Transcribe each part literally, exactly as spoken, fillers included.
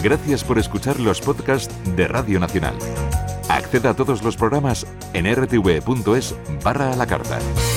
Gracias por escuchar los podcasts de Radio Nacional. Acceda a todos los programas en r t v punto es barra a la carta.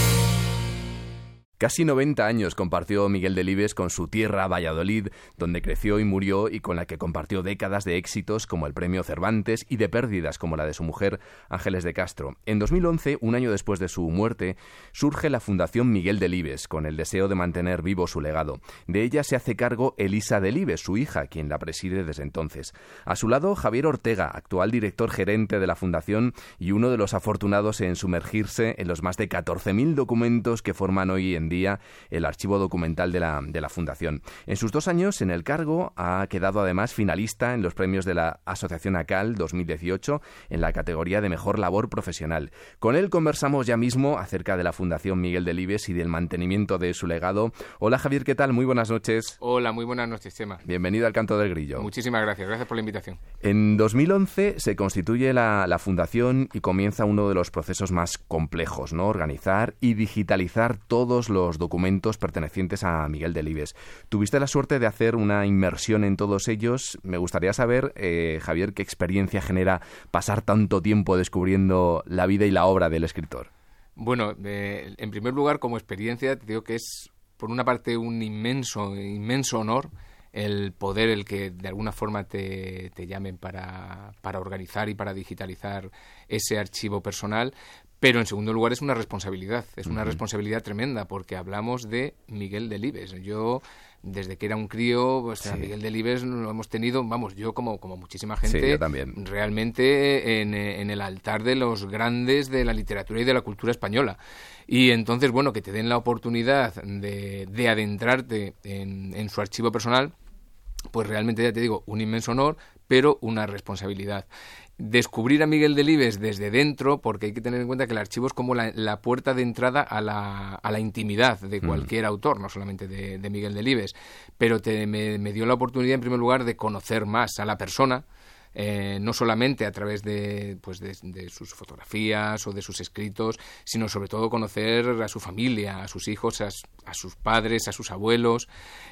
Casi noventa años compartió Miguel Delibes con su tierra, Valladolid, donde creció y murió y con la que compartió décadas de éxitos como el Premio Cervantes y de pérdidas como la de su mujer, Ángeles de Castro. En dos mil once, un año después de su muerte, surge la Fundación Miguel Delibes, con el deseo de mantener vivo su legado. De ella se hace cargo Elisa Delibes, su hija, quien la preside desde entonces. A su lado, Javier Ortega, actual director gerente de la Fundación y uno de los afortunados en sumergirse en los más de catorce mil documentos que forman hoy en día el archivo documental de la, de la Fundación. En sus dos años en el cargo ha quedado además finalista en los premios de la Asociación ACAL dos mil dieciocho en la categoría de Mejor Labor Profesional. Con él conversamos ya mismo acerca de la Fundación Miguel Delibes y del mantenimiento de su legado. Hola Javier, ¿qué tal? Muy buenas noches. Hola, muy buenas noches, Chema. Bienvenido al Canto del Grillo. Muchísimas gracias, gracias por la invitación. En dos mil once se constituye la, la Fundación y comienza uno de los procesos más complejos, ¿no? Organizar y digitalizar todos los documentos pertenecientes a Miguel Delibes. Tuviste la suerte de hacer una inmersión en todos ellos. Me gustaría saber, eh, Javier, qué experiencia genera pasar tanto tiempo descubriendo la vida y la obra del escritor. Bueno, eh, en primer lugar, como experiencia, te digo que es, por una parte, un inmenso, inmenso honor el poder, el que de alguna forma te, te llamen para, para organizar y para digitalizar ese archivo personal. Pero en segundo lugar es una responsabilidad, es una uh-huh. responsabilidad tremenda, porque hablamos de Miguel Delibes. Yo, desde que era un crío, pues sí. a Miguel Delibes lo hemos tenido, vamos, yo como, como muchísima gente, sí, yo también. realmente en, en el altar de los grandes de la literatura y de la cultura española. Y entonces, bueno, que te den la oportunidad de, de adentrarte en, en su archivo personal, pues realmente, ya te digo, un inmenso honor, pero una responsabilidad. Descubrir a Miguel Delibes desde dentro, porque hay que tener en cuenta que el archivo es como la, la puerta de entrada a la, a la intimidad de cualquier mm. autor, no solamente de, de Miguel Delibes, pero te, me, me dio la oportunidad, en primer lugar, de conocer más a la persona, Eh, no solamente a través de, pues de, de sus fotografías o de sus escritos, sino sobre todo conocer a su familia, a sus hijos, a, a sus padres, a sus abuelos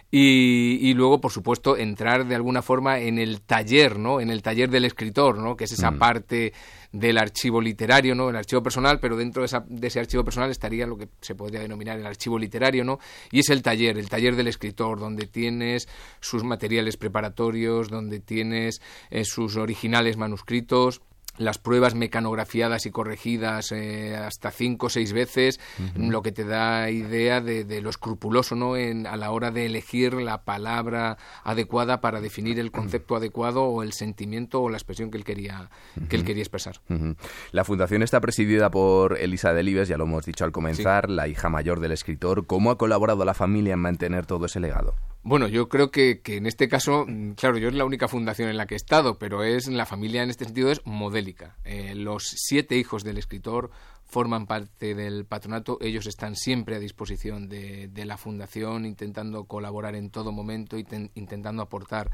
y, y luego, por supuesto, entrar de alguna forma en el taller, ¿no? En el taller del escritor, ¿no? Que es esa mm. parte del archivo literario, ¿no? El archivo personal, pero dentro de, esa, de ese archivo personal estaría lo que se podría denominar el archivo literario, ¿no? Y es el taller, el taller del escritor, donde tienes sus materiales preparatorios, donde tienes eh, sus originales manuscritos, las pruebas mecanografiadas y corregidas eh, hasta cinco o seis veces, uh-huh. lo que te da idea de, de lo escrupuloso, ¿no? En, a la hora de elegir la palabra adecuada para definir el concepto uh-huh. adecuado o el sentimiento o la expresión que él quería, uh-huh. que él quería expresar. Uh-huh. La Fundación está presidida por Elisa Delibes, ya lo hemos dicho al comenzar, sí. la hija mayor del escritor. ¿Cómo ha colaborado la familia en mantener todo ese legado? Bueno, yo creo que, que en este caso, claro, yo es la única fundación en la que he estado, pero es la familia en este sentido es modélica. Eh, los siete hijos del escritor forman parte del patronato, ellos están siempre a disposición de, de la fundación, intentando colaborar en todo momento, intent, intentando aportar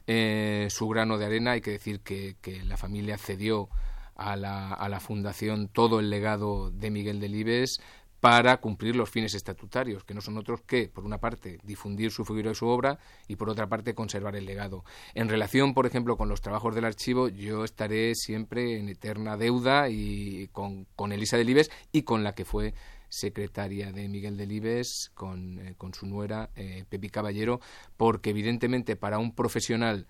eh, su grano de arena. Hay que decir que, que la familia cedió a la, a la fundación todo el legado de Miguel Delibes para cumplir los fines estatutarios, que no son otros que, por una parte, difundir su figura y su obra, y por otra parte, conservar el legado. En relación, por ejemplo, con los trabajos del archivo, yo estaré siempre en eterna deuda y con, con Elisa Delibes y con la que fue secretaria de Miguel Delibes, con, eh, con su nuera, eh, Pepi Caballero, porque evidentemente para un profesional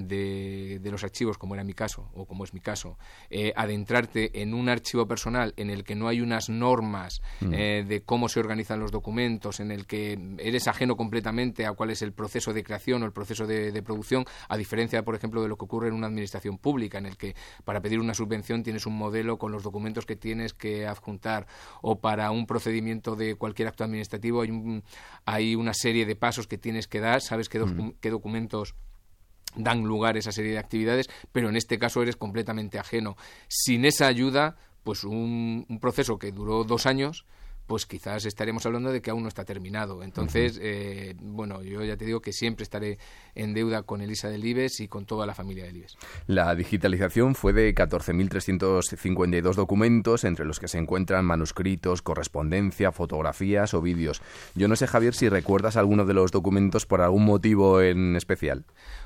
de, de los archivos, como era mi caso, o como es mi caso, eh, adentrarte en un archivo personal en el que no hay unas normas mm. eh, de cómo se organizan los documentos, en el que eres ajeno completamente a cuál es el proceso de creación o el proceso de, de producción, a diferencia, por ejemplo, de lo que ocurre en una administración pública, en el que para pedir una subvención tienes un modelo con los documentos que tienes que adjuntar, o para un procedimiento de cualquier acto administrativo hay, un, hay una serie de pasos que tienes que dar, sabes qué, docu- mm. qué documentos dan lugar a esa serie de actividades, pero en este caso eres completamente ajeno. Sin esa ayuda, pues un, un proceso que duró dos años, pues quizás estaremos hablando de que aún no está terminado. Entonces, uh-huh. eh, bueno, yo ya te digo que siempre estaré en deuda con Elisa Delibes y con toda la familia Delibes. La digitalización fue de catorce mil trescientos cincuenta y dos documentos, entre los que se encuentran manuscritos, correspondencia, fotografías o vídeos. Yo no sé, Javier, si recuerdas alguno de los documentos por algún motivo en especial.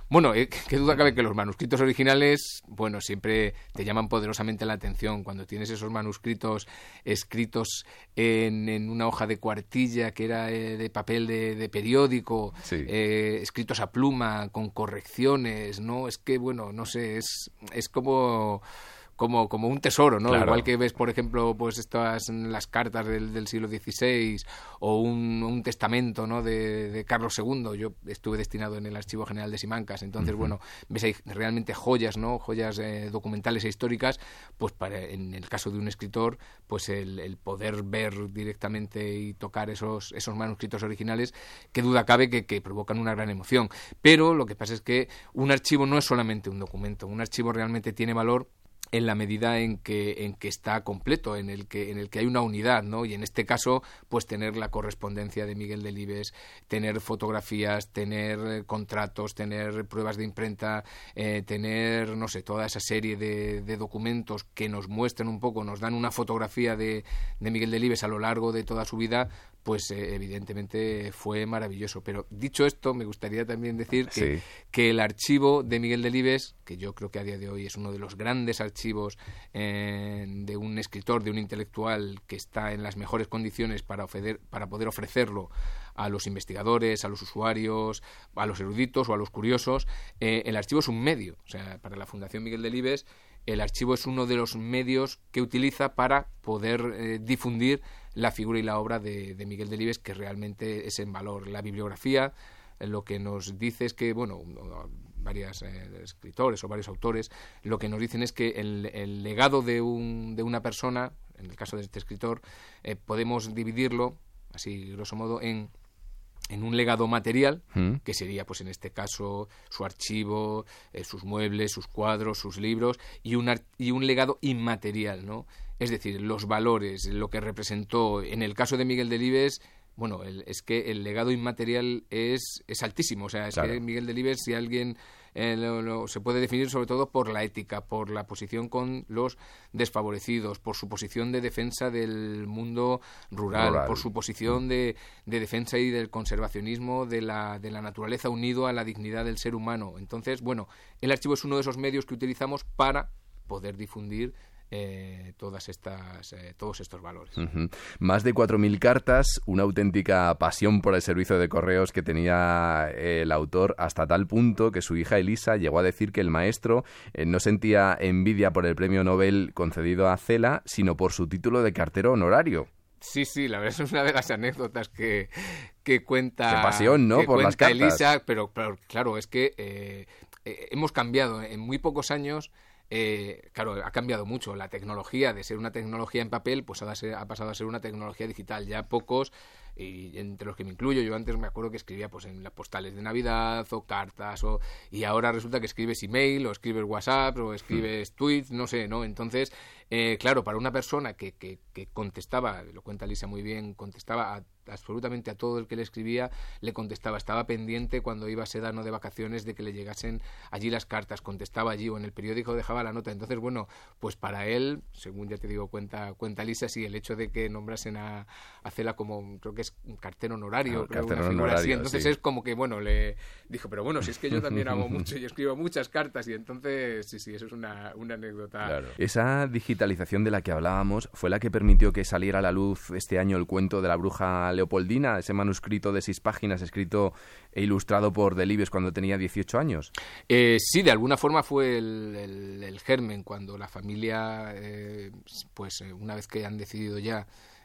Bueno, eh, qué duda cabe que los manuscritos originales, bueno, siempre te llaman poderosamente la atención. Cuando tienes esos manuscritos escritos en, en una hoja de cuartilla que era eh, de papel de, de periódico, sí. eh, escritos a pluma, con correcciones, ¿no? Es que, bueno, no sé, es, es como... Como, como un tesoro, ¿no? Claro. Igual que ves, por ejemplo, pues estas las cartas del, del siglo dieciséis o un, un testamento, ¿no? de, de Carlos segundo. Yo estuve destinado en el Archivo General de Simancas, entonces, uh-huh. bueno, ves ahí realmente joyas, ¿no? Joyas eh, documentales e históricas, pues para, en el caso de un escritor, pues el, el poder ver directamente y tocar esos, esos manuscritos originales, qué duda cabe que, que provocan una gran emoción. Pero lo que pasa es que un archivo no es solamente un documento, un archivo realmente tiene valor en la medida en que en que está completo, en el que en el que hay una unidad, ¿no? Y en este caso, pues tener la correspondencia de Miguel Delibes, tener fotografías, tener eh, contratos, tener pruebas de imprenta, eh, tener, no sé, toda esa serie de, de documentos que nos muestran un poco, nos dan una fotografía de, de Miguel Delibes a lo largo de toda su vida, pues eh, evidentemente fue maravilloso. Pero dicho esto, me gustaría también decir que, sí. que el archivo de Miguel Delibes, que yo creo que a día de hoy es uno de los grandes archivos eh, de un escritor, de un intelectual que está en las mejores condiciones para, ofrecer, para poder ofrecerlo a los investigadores, a los usuarios, a los eruditos o a los curiosos, eh, el archivo es un medio. O sea, para la Fundación Miguel Delibes, el archivo es uno de los medios que utiliza para poder eh, difundir la figura y la obra de, de Miguel Delibes, que realmente es en valor. La bibliografía, eh, lo que nos dice es que, bueno, varios eh, escritores o varios autores, lo que nos dicen es que el, el legado de, un, de una persona, en el caso de este escritor, eh, podemos dividirlo, así grosso modo, en... en un legado material, ¿Mm? que sería, pues en este caso, su archivo, eh, sus muebles, sus cuadros, sus libros, y un, ar- y un legado inmaterial, ¿no? Es decir, los valores, lo que representó. En el caso de Miguel Delibes, bueno, el, es que el legado inmaterial es, es altísimo. O sea, es claro. que Miguel Delibes, si alguien eh, lo, lo, se puede definir sobre todo por la ética, por la posición con los desfavorecidos, por su posición de defensa del mundo rural, rural. por su posición de, de defensa y del conservacionismo de la, de la naturaleza unido a la dignidad del ser humano. Entonces, bueno, el archivo es uno de esos medios que utilizamos para poder difundir Eh, todas estas, eh, todos estos valores. Uh-huh. Más de cuatro mil cartas, una auténtica pasión por el servicio de correos que tenía el autor, hasta tal punto que su hija Elisa llegó a decir que el maestro eh, no sentía envidia por el premio Nobel concedido a Cela, sino por su título de cartero honorario. Sí, sí, la verdad es una de las anécdotas que, que cuenta... Qué pasión, ¿no? Que por las cartas. Elisa, pero, pero claro, es que eh, eh, hemos cambiado en muy pocos años. Eh, claro, ha cambiado mucho la tecnología. De ser una tecnología en papel, pues ha, ser, ha pasado a ser una tecnología digital. Ya pocos, y entre los que me incluyo, yo antes me acuerdo que escribía pues en las postales de Navidad o cartas, o, y ahora resulta que escribes email o escribes WhatsApp o escribes mm. tweets, no sé, ¿no? Entonces, eh, claro, para una persona que, que, que contestaba, lo cuenta Lisa muy bien, contestaba a absolutamente a todo el que le escribía, le contestaba, estaba pendiente cuando iba a Sedano de vacaciones de que le llegasen allí las cartas, contestaba allí o en el periódico dejaba la nota. Entonces, bueno, pues para él, según ya te digo, cuenta cuenta Lisa, sí, el hecho de que nombrasen a, a Cela como, creo que es un cartero honorario, ah, creo, cartero una figura honorario, así, entonces sí. es como que, bueno, le dijo, pero bueno, si es que yo también hago mucho y escribo muchas cartas, y entonces, sí, sí, eso es una, una anécdota. Claro. Esa digitalización de la que hablábamos fue la que permitió que saliera a la luz este año el cuento de la bruja Leopoldina, ese manuscrito de seis páginas escrito e ilustrado por Delibes cuando tenía dieciocho años. Eh, sí, de alguna forma fue el, el, el germen, cuando la familia, eh, pues una vez que han decidido ya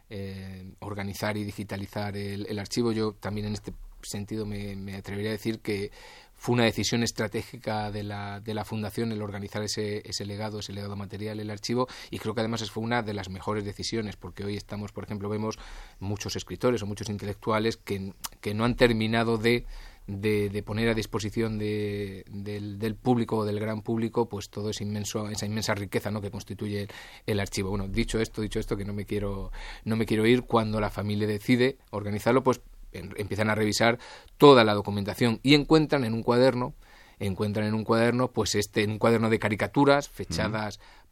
eh, organizar y digitalizar el, el archivo, yo también en este sentido me, me atrevería a decir que fue una decisión estratégica de la, de la Fundación el organizar ese, ese legado, ese legado material, el archivo, y creo que además fue una de las mejores decisiones, porque hoy estamos, por ejemplo, vemos muchos escritores o muchos intelectuales que, que no han terminado de De, de poner a disposición de, del, del público o del gran público pues todo ese inmenso, esa inmensa riqueza, ¿no?, que constituye el, el archivo. Bueno, dicho esto, dicho esto, que no me quiero no me quiero ir, cuando la familia decide organizarlo, pues en, empiezan a revisar toda la documentación y encuentran en un cuaderno encuentran en un cuaderno, pues este, en un cuaderno de caricaturas fechadas uh-huh.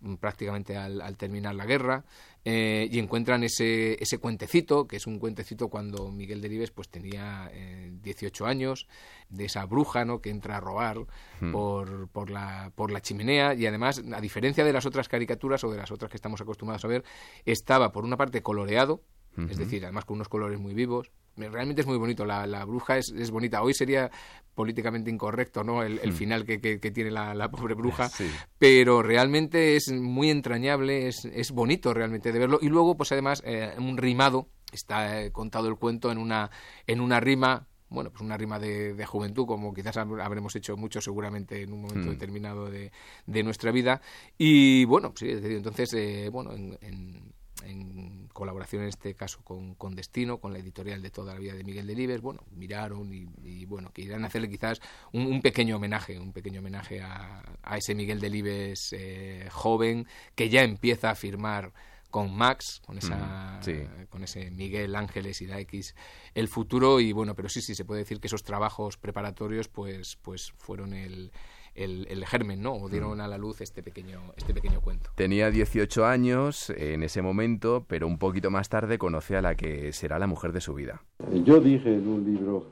prácticamente al, al terminar la guerra, eh, y encuentran ese, ese cuentecito, que es un cuentecito cuando Miguel Delibes pues tenía eh, dieciocho años, de esa bruja, ¿no?, que entra a robar hmm. por, por, la, por la chimenea, y además, a diferencia de las otras caricaturas o de las otras que estamos acostumbrados a ver, estaba por una parte coloreado, uh-huh. es decir, además con unos colores muy vivos. Realmente es muy bonito, la, la bruja es, es bonita. Hoy sería políticamente incorrecto, ¿no?, el, el final que, que, que tiene la, la pobre bruja, sí. pero realmente es muy entrañable, es, es bonito realmente de verlo. Y luego, pues además, eh, un rimado, está eh, contado el cuento en una, en una rima, bueno, pues una rima de, de juventud, como quizás habremos hecho mucho seguramente en un momento mm. determinado de, de nuestra vida. Y bueno, sí, es decir, entonces, eh, bueno, en... en en colaboración en este caso con, con Destino, con la editorial de toda la vida de Miguel Delibes, bueno, miraron y, y bueno, que irán a hacerle quizás un, un pequeño homenaje, un pequeño homenaje a, a ese Miguel Delibes eh, joven, que ya empieza a firmar con Max, con esa mm, sí. con ese Miguel Ángeles y la X, el futuro. Y bueno, pero sí, sí, se puede decir que esos trabajos preparatorios pues, pues fueron el El, el germen, ¿no? O dieron a la luz este pequeño, este pequeño cuento. Tenía dieciocho años en ese momento, pero un poquito más tarde conoce a la que será la mujer de su vida. Yo dije en un libro,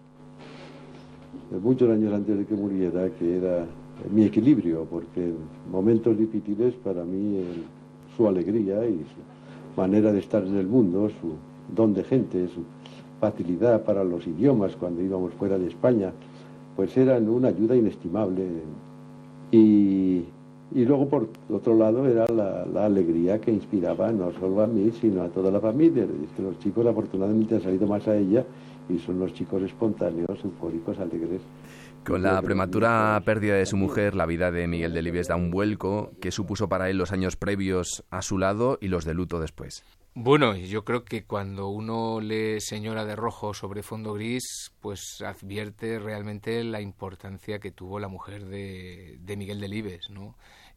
muchos años antes de que muriera, que era mi equilibrio, porque en momentos difíciles para mí el, su alegría y su manera de estar en el mundo, su don de gente, su facilidad para los idiomas cuando íbamos fuera de España, pues eran una ayuda inestimable. Y, y luego, por otro lado, era la, la alegría que inspiraba no solo a mí, sino a toda la familia. Es que los chicos, afortunadamente, han salido más a ella y son los chicos espontáneos, eufóricos, alegres. Con la prematura pérdida de su mujer, la vida de Miguel Delibes da un vuelco. ¿Qué supuso para él los años previos a su lado y los de luto después? Bueno, yo creo que cuando uno lee Señora de Rojo sobre fondo gris, pues advierte realmente la importancia que tuvo la mujer de, de Miguel Delibes, ¿no?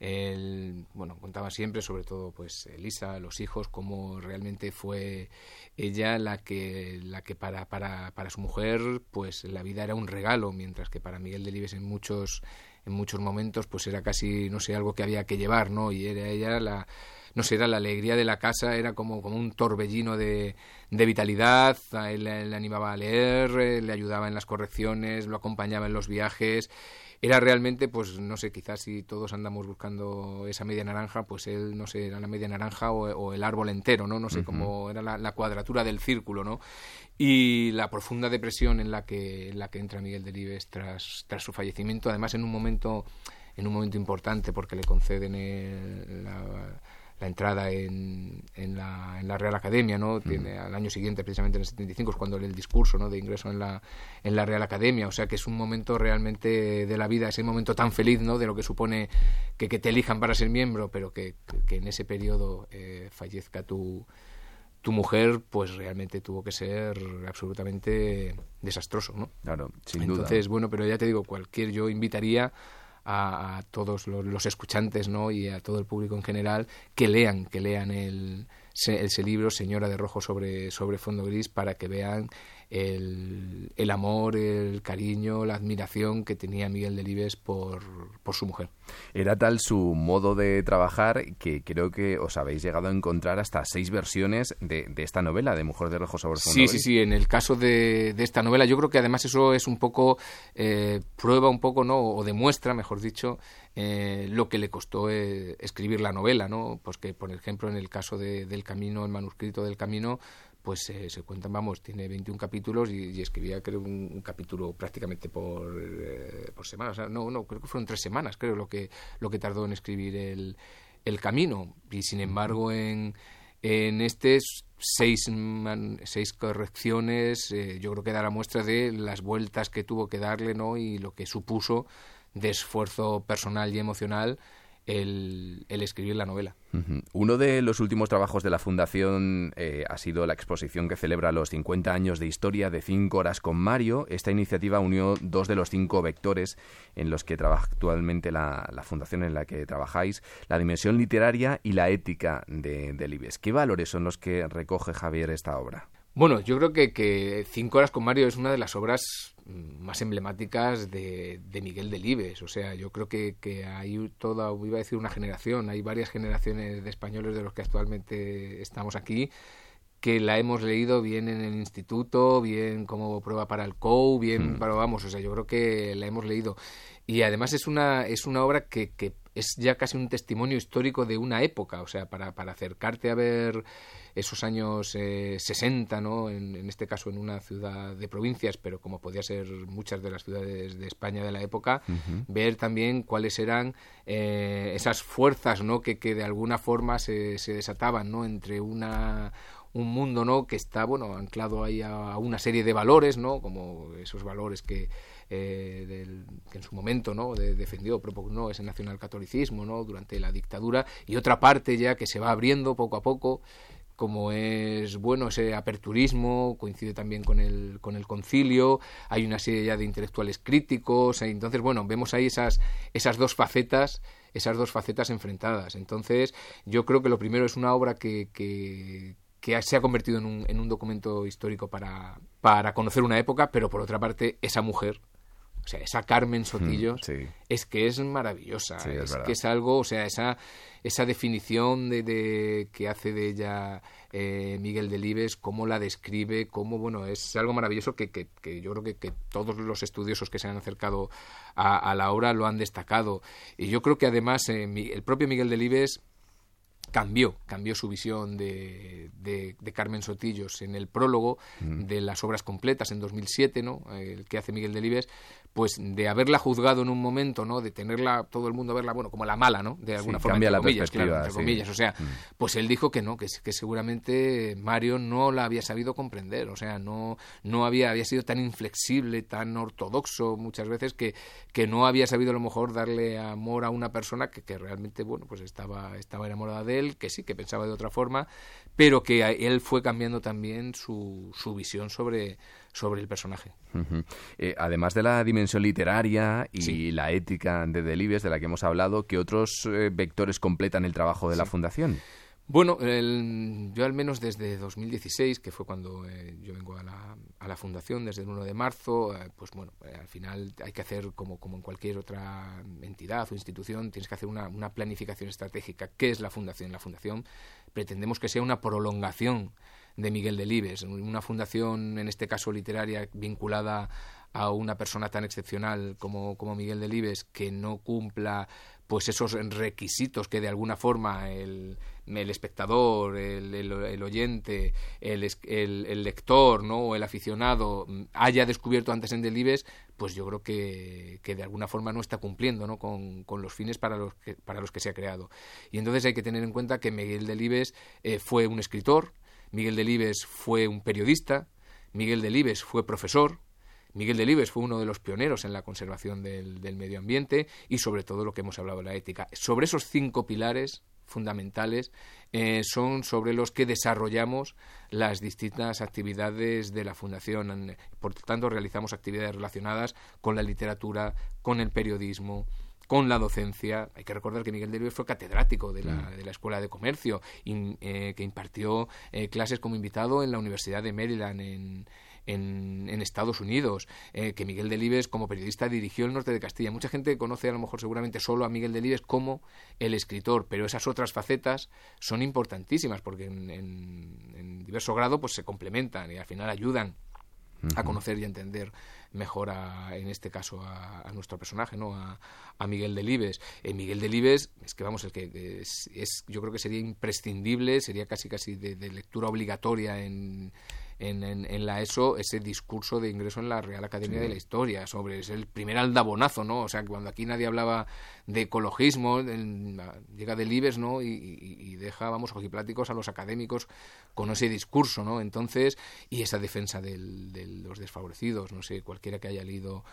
Él, bueno, contaba siempre, sobre todo pues Elisa, los hijos, cómo realmente fue ella la que, la que para, para, para su mujer, pues la vida era un regalo, mientras que para Miguel Delibes en muchos, en muchos momentos pues era casi, no sé, algo que había que llevar, ¿no? Y era ella la... no sé, era la alegría de la casa, era como, como un torbellino de, de vitalidad. A él le animaba a leer, le ayudaba en las correcciones, lo acompañaba en los viajes. Era realmente, pues no sé, quizás si todos andamos buscando esa media naranja, pues él, no sé, era la media naranja o, o el árbol entero, ¿no? No sé, uh-huh. cómo era la, la cuadratura del círculo, ¿no? Y la profunda depresión en la que, en la que entra Miguel Delibes tras, tras su fallecimiento, además en un momento, en un momento importante, porque le conceden el, la... la entrada en, en, la, en la Real Academia, ¿no? Tiene, al año siguiente, precisamente en el setenta y cinco, es cuando lee el discurso, ¿no?, de ingreso en la, en la Real Academia. O sea que es un momento realmente de la vida, ese momento tan feliz, ¿no?, de lo que supone que, que te elijan para ser miembro, pero que, que en ese periodo eh, fallezca tu, tu mujer, pues realmente tuvo que ser absolutamente desastroso, ¿no? Claro, sin Entonces, duda. Entonces, bueno, pero ya te digo, cualquier, yo invitaría A, a todos los, los escuchantes, ¿no?, y a todo el público en general, que lean, que lean el, ese libro, Señora de Rojo sobre, sobre fondo gris, para que vean el, el amor, el cariño, la admiración que tenía Miguel Delibes por, por su mujer. Era tal su modo de trabajar que creo que os habéis llegado a encontrar hasta seis versiones de, de esta novela, de Mujer de Rojo sobre fondo sí, gris. Sí, sí, sí. En el caso de, de esta novela, yo creo que además eso es un poco, eh, prueba un poco, ¿no?, o demuestra, mejor dicho, eh, lo que le costó eh, escribir la novela, ¿no? Pues que, por ejemplo, en el caso de, del Camino, el manuscrito del Camino, pues eh, se cuentan, vamos, tiene veintiún capítulos y, y escribía, creo, un, un capítulo prácticamente por, eh, por semana. O sea, no, no, creo que fueron tres semanas, creo, lo que, lo que tardó en escribir el, el Camino. Y, sin embargo, en, en este seis, man, seis correcciones, eh, yo creo que da la muestra de las vueltas que tuvo que darle, ¿no?, y lo que supuso de esfuerzo personal y emocional El, el escribir la novela. Uh-huh. Uno de los últimos trabajos de la Fundación eh, ha sido la exposición que celebra los cincuenta años de historia de Cinco Horas con Mario. Esta iniciativa unió dos de los cinco vectores en los que trabaja actualmente la, la Fundación en la que trabajáis, la dimensión literaria y la ética de Delibes. ¿Qué valores son los que recoge, Javier, esta obra? Bueno, yo creo que, que Cinco Horas con Mario es una de las obras más emblemáticas de, de Miguel Delibes. O sea, yo creo que, que hay toda, iba a decir una generación, hay varias generaciones de españoles de los que actualmente estamos aquí, que la hemos leído bien en el instituto, bien como prueba para el C O U, bien, mm. pero vamos, o sea, yo creo que la hemos leído. Y además es una, es una obra que, que es ya casi un testimonio histórico de una época, o sea, para, para acercarte a ver esos años eh, sesenta, ¿no? En, en este caso en una ciudad de provincias, pero como podía ser muchas de las ciudades de España de la época, uh-huh. ver también cuáles eran eh, esas fuerzas, ¿no? Que, que de alguna forma se, se desataban, ¿no? Entre una... un mundo, ¿no? Que está, bueno, anclado ahí a, a una serie de valores, ¿no? Como esos valores que, eh, del, que en su momento, ¿no? De, defendió, propugnó ese nacionalcatolicismo, ¿no? Durante la dictadura, y otra parte ya que se va abriendo poco a poco, como es, bueno, ese aperturismo, coincide también con el, con el concilio, hay una serie ya de intelectuales críticos, entonces, bueno, vemos ahí esas, esas dos facetas, esas dos facetas enfrentadas. Entonces, yo creo que lo primero es una obra que, que que se ha convertido en un, en un documento histórico para, para conocer una época, pero por otra parte, esa mujer, o sea, esa Carmen Sotillos, mm, sí. es que es maravillosa, sí, es, es que es algo, o sea, esa, esa definición de, de que hace de ella eh, Miguel Delibes, cómo la describe, cómo, bueno, es algo maravilloso que, que, que yo creo que, que todos los estudiosos que se han acercado a, a la obra lo han destacado. Y yo creo que además eh, el propio Miguel Delibes cambió, cambió su visión de, de, de Carmen Sotillos en el prólogo mm. de las obras completas en dos mil siete, ¿no? El que hace Miguel Delibes, pues de haberla juzgado en un momento, ¿no? De tenerla, todo el mundo verla, bueno, como la mala, ¿no? De alguna sí, forma, cambia entre la comillas, perspectiva, claro, entre sí. comillas. O sea, mm. pues él dijo que no, que, que seguramente Mario no la había sabido comprender, o sea, no, no había, había sido tan inflexible, tan ortodoxo muchas veces que, que no había sabido a lo mejor darle amor a una persona que, que realmente, bueno, pues estaba, estaba enamorada de él, que sí, que pensaba de otra forma, pero que él fue cambiando también su, su visión sobre, sobre el personaje. Uh-huh. Eh, además de la dimensión literaria y sí. la ética de Delibes, de la que hemos hablado, ¿qué otros eh, vectores completan el trabajo de sí. la Fundación? Bueno, el, yo al menos desde dos mil dieciséis, que fue cuando eh, yo vengo a la, a la Fundación, desde el uno de marzo, eh, pues bueno, eh, al final hay que hacer como, como en cualquier otra entidad o institución, tienes que hacer una, una planificación estratégica. ¿Qué es la Fundación? La Fundación pretendemos que sea una prolongación de Miguel Delibes, una fundación, en este caso literaria, vinculada a una persona tan excepcional como, como Miguel Delibes, que no cumpla pues esos requisitos que de alguna forma el, el espectador, el, el, el oyente, el, el, el lector, ¿no? o el aficionado haya descubierto antes en Delibes, pues yo creo que, que de alguna forma no está cumpliendo, ¿no? con, con los fines para los, que, para los que se ha creado. Y entonces hay que tener en cuenta que Miguel Delibes eh, fue un escritor, Miguel Delibes fue un periodista, Miguel Delibes fue profesor, Miguel Delibes fue uno de los pioneros en la conservación del, del medio ambiente y sobre todo lo que hemos hablado de la ética. Sobre esos cinco pilares fundamentales eh, son sobre los que desarrollamos las distintas actividades de la Fundación. Por tanto, realizamos actividades relacionadas con la literatura, con el periodismo, con la docencia. Hay que recordar que Miguel Delibes fue catedrático de la, de la Escuela de Comercio, y, eh, que impartió eh, clases como invitado en la Universidad de Maryland en, en, en Estados Unidos, eh, que Miguel Delibes como periodista dirigió el norte de Castilla. Mucha gente conoce a lo mejor seguramente solo a Miguel Delibes como el escritor, pero esas otras facetas son importantísimas porque en, en, en diverso grado pues se complementan y al final ayudan a conocer y a entender mejor, a, en este caso, a, a nuestro personaje, ¿no? A, a Miguel Delibes. Eh, Miguel Delibes, es que vamos, el que es, es, yo creo que sería imprescindible, sería casi casi de, de lectura obligatoria en, en, en, en la ESO, ese discurso de ingreso en la Real Academia sí. de la Historia, sobre es el primer aldabonazo, ¿no? O sea, cuando aquí nadie hablaba de ecologismo, el, llega Delibes, ¿no? Y, y, y deja, vamos, ojipláticos a los académicos con ese discurso, ¿no? Entonces, y esa defensa del, de los desfavorecidos, no sé, cualquiera que haya leído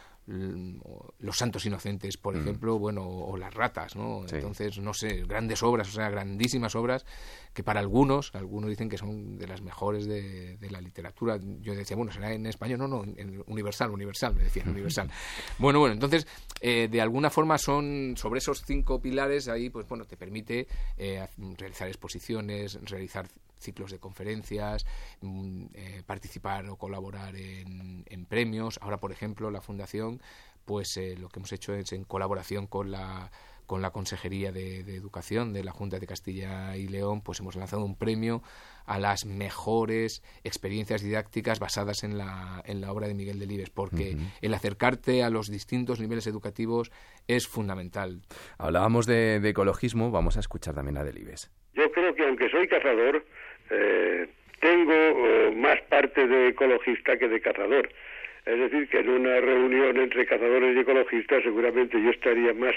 Los Santos Inocentes, por mm. ejemplo, bueno, o, o Las Ratas, ¿no? Sí. Entonces, no sé, grandes obras, o sea, grandísimas obras que para algunos, algunos dicen que son de las mejores de, de la literatura. Yo decía, bueno, será en español, no, no, en universal, universal, me decían, universal. Bueno, bueno, entonces, eh, de alguna forma son, sobre esos cinco pilares, ahí, pues bueno, te permite eh, realizar exposiciones, realizar ciclos de conferencias, eh, participar o colaborar en, en premios. Ahora, por ejemplo, la Fundación, pues eh, lo que hemos hecho es en colaboración con la con la Consejería de, de Educación de la Junta de Castilla y León, pues hemos lanzado un premio a las mejores experiencias didácticas basadas en la, en la obra de Miguel Delibes, porque uh-huh. el acercarte a los distintos niveles educativos es fundamental. Hablábamos de, de ecologismo, vamos a escuchar también a Delibes. Yo creo que aunque soy cazador, eh, tengo eh, más parte de ecologista que de cazador. Es decir, que en una reunión entre cazadores y ecologistas seguramente yo estaría más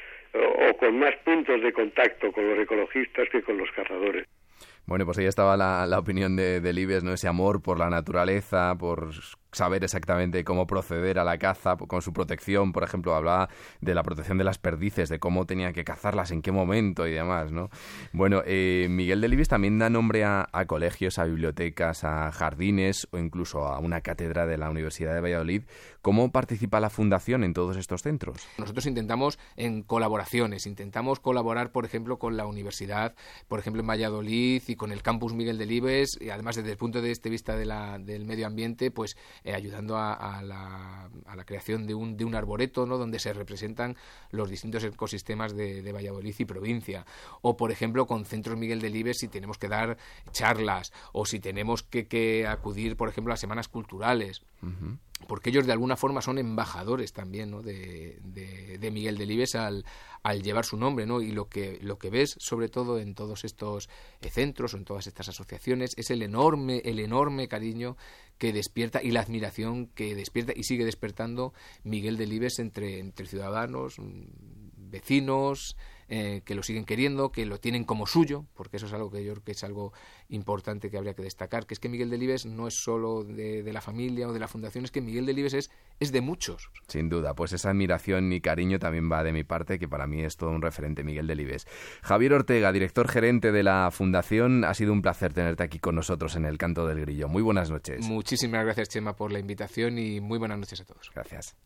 o con más puntos de contacto con los ecologistas que con los cazadores. Bueno, pues ahí estaba la, la opinión de Delibes, ¿no? Ese amor por la naturaleza, por saber exactamente cómo proceder a la caza, con su protección. Por ejemplo, hablaba de la protección de las perdices, de cómo tenían que cazarlas, en qué momento y demás, ¿no? Bueno, eh, Miguel Delibes también da nombre a, a colegios, a bibliotecas, a jardines o incluso a una cátedra de la Universidad de Valladolid. ¿Cómo participa la Fundación en todos estos centros? Nosotros intentamos en colaboraciones, intentamos colaborar, por ejemplo, con la universidad, por ejemplo, en Valladolid y con el campus Miguel Delibes, y además desde el punto de vista de la, del medio ambiente, pues eh, ayudando a, a, la, a la creación de un, de un arboreto, ¿no?, donde se representan los distintos ecosistemas de, de Valladolid y provincia. O, por ejemplo, con centros Miguel Delibes, si tenemos que dar charlas o si tenemos que, que acudir, por ejemplo, a semanas culturales. Uh-huh. Porque ellos de alguna forma son embajadores también, ¿no?, de, de, de Miguel Delibes al, al llevar su nombre, ¿no? Y lo que, lo que ves, sobre todo en todos estos centros o en todas estas asociaciones, es el enorme, el enorme cariño que despierta y la admiración que despierta y sigue despertando Miguel Delibes entre, entre ciudadanos, vecinos, eh, que lo siguen queriendo, que lo tienen como suyo, porque eso es algo que yo creo que es algo importante que habría que destacar, que es que Miguel Delibes no es solo de, de la familia o de la fundación, es que Miguel Delibes es, es de muchos. Sin duda, pues esa admiración y cariño también va de mi parte, que para mí es todo un referente, Miguel Delibes. Javier Ortega, director gerente de la Fundación, ha sido un placer tenerte aquí con nosotros en El Canto del Grillo. Muy buenas noches. Muchísimas gracias, Chema, por la invitación y muy buenas noches a todos. Gracias.